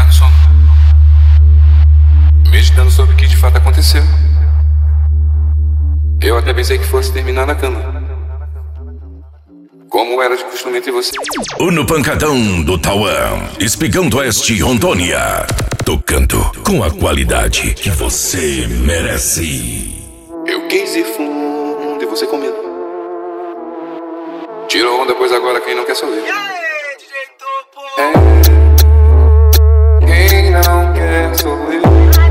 do som, meditando sobre o que de fato aconteceu. Eu até pensei que fosse terminar na cama, como era de costume entre vocês. No pancadão do Tauã, Espigão do Oeste, Rondônia, tocando com a qualidade que você merece. Eu quis ir fundo e você com medo. Tirou onda, pois agora quem não quer sou eu. Quem não quer sou eu.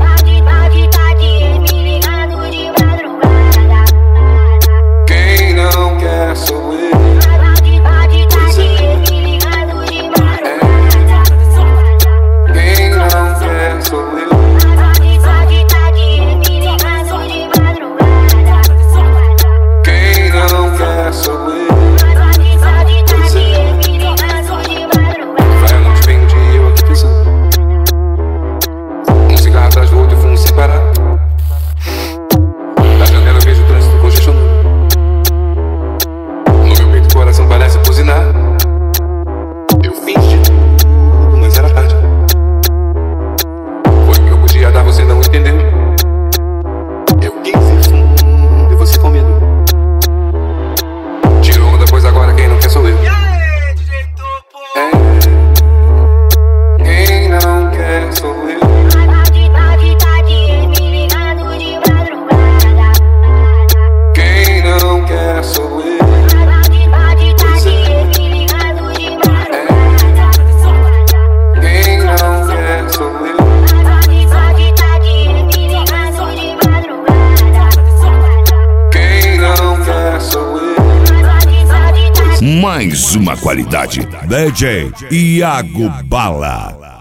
Quem não quer sou eu. Quem não quer sou eu. Quem não quer sou eu. Vai muito bem um dia eu aqui pensando. Um cigarro atrás do outro e fumo sem parar. Da janela eu vejo o trânsito congestionado. No meu peito o coração parece buzinar. Eu fiz de tudo, mas era tarde. Foi o que eu podia dar, você não entendeu. Eu quis ir fundo e você com medo. Tirou onda, pois agora quem não quer sou eu. Quem não quer sou eu. Quem não quer sou eu. Quem não quer sou eu. Quem não quer sou eu. Mais uma qualidade, DJ Iago Bala.